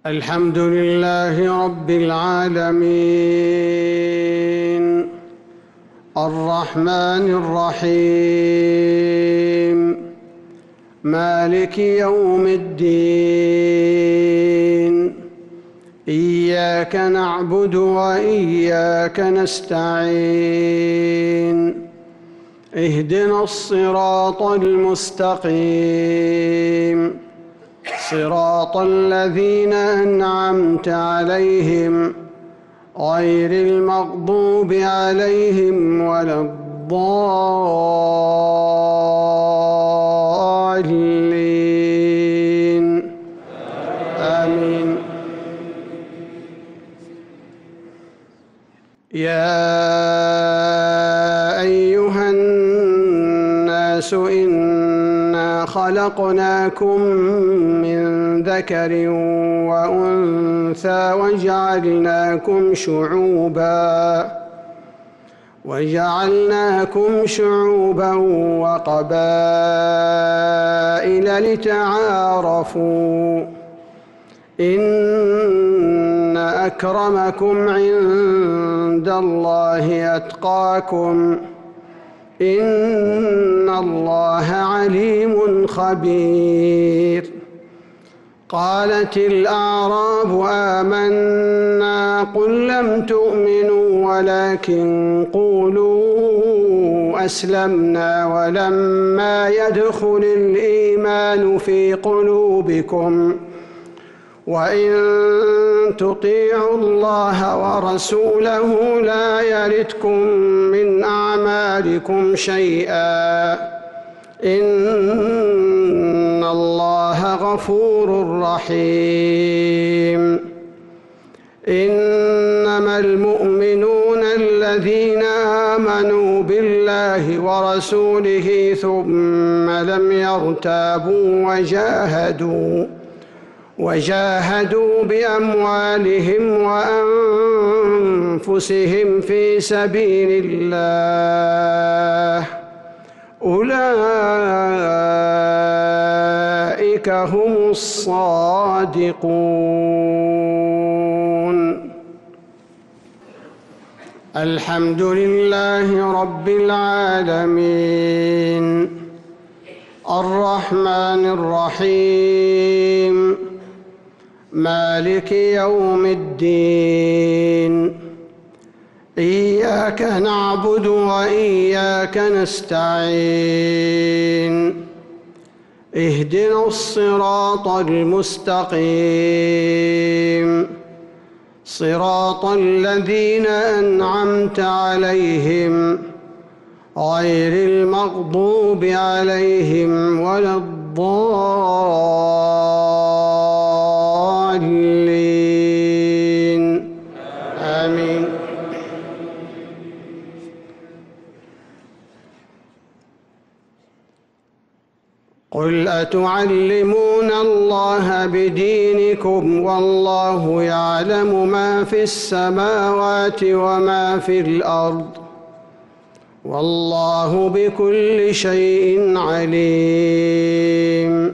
الحمد لله رب العالمين الرحمن الرحيم مالك يوم الدين إياك نعبد وإياك نستعين اهدنا الصراط المستقيم صراط الذين أنعمت عليهم غير المغضوب عليهم ولا الضالين آمين. يا أيها الناس إنا خلقناكم من ذكر وأنثى وجعلناكم شعوبا وقبائل لتعارفوا إن أكرمكم عند الله أتقاكم إن الله عليم خبير. قالت الأعراب آمنا قل لم تؤمنوا ولكن قولوا أسلمنا ولما يدخل الإيمان في قلوبكم وإن تطيعوا الله ورسوله لا يلتكم من أعمالكم شيئا إن الله غفور رحيم. إنما المؤمنون الذين آمنوا بالله ورسوله ثم لم يرتابوا وجاهدوا بأموالهم وأنفسهم في سبيل الله أولئك هم الصادقون. الحمد لله رب العالمين الرحمن الرحيم مالك يوم الدين إياك نعبد وإياك نستعين اهدنا الصراط المستقيم صراط الذين أنعمت عليهم غير المغضوب عليهم ولا الضالين آمين. قل أتعلمون الله بدينكم والله يعلم ما في السماوات وما في الأرض والله بكل شيء عليم.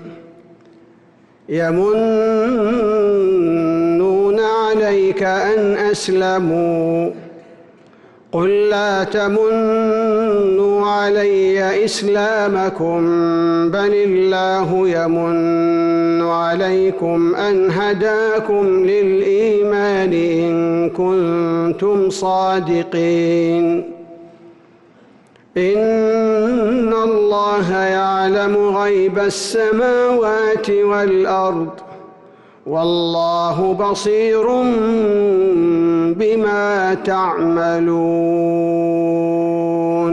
يمنون عليك أن أسلموا قل لا تمنوا علي إسلامكم بل الله يمن عليكم أن هداكم للإيمان إن كنتم صادقين. إن الله يعلم غيب السماوات والأرض والله بصير بما تعملون.